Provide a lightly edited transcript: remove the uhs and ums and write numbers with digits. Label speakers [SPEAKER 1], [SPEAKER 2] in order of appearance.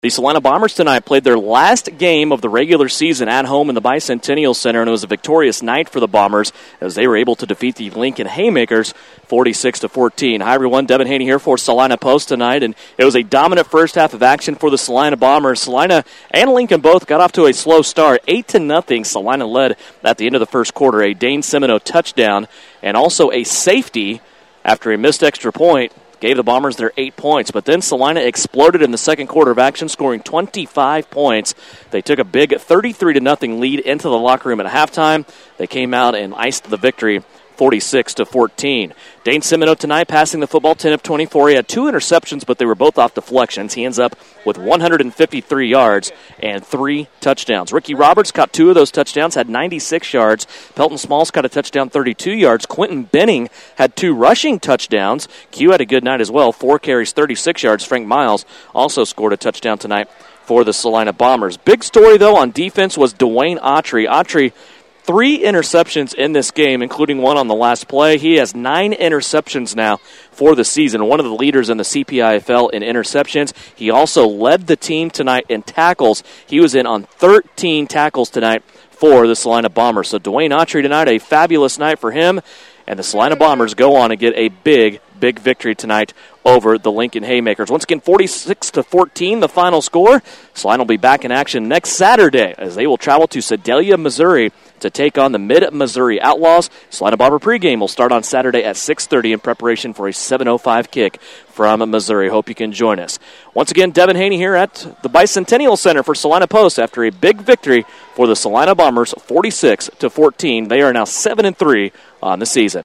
[SPEAKER 1] The Salina Bombers tonight played their last game of the regular season at home in the Bicentennial Center, and it was a victorious night for the Bombers as they were able to defeat the Lincoln Haymakers 46-14. Hi, everyone. Devin Haney here for Salina Post tonight, and it was a dominant first half of action for the Salina Bombers. Salina and Lincoln both got off to a slow start, 8-0. Salina led at the end of the first quarter, a Dane Semino touchdown, and also a safety after a missed extra point. Gave the Bombers their 8 points, but then Salina exploded in the second quarter of action, scoring 25 points. They took a big 33-0 lead into the locker room at halftime. They came out and iced the victory 46-14. Dane Semino tonight passing the football 10 of 24. He had 2 interceptions, but they were both off deflections. He ends up with 153 yards and 3 touchdowns. Ricky Roberts caught 2 of those touchdowns, had 96 yards. Pelton Smalls caught a touchdown, 32 yards. Quentin Benning had 2 rushing touchdowns. Q had a good night as well, 4 carries, 36 yards. Frank Miles also scored a touchdown tonight for the Salina Bombers. Big story, though, on defense was Dwayne Autry. Autry, 3 interceptions in this game, including one on the last play. He has 9 interceptions now for the season, one of the leaders in the CPIFL in interceptions. He also led the team tonight in tackles. He was in on 13 tackles tonight for the Salina Bombers. So Dwayne Autry tonight, a fabulous night for him, and the Salina Bombers go on to get a big victory tonight over the Lincoln Haymakers. Once again, 46-14, the final score. Salina will be back in action next Saturday as they will travel to Sedalia, Missouri to take on the Mid-Missouri Outlaws. Salina Bomber pregame will start on Saturday at 6:30 in preparation for a 7:05 kick from Missouri. Hope you can join us. Once again, Devin Haney here at the Bicentennial Center for Salina Post after a big victory for the Salina Bombers, 46-14. They are now 7-3 on the season.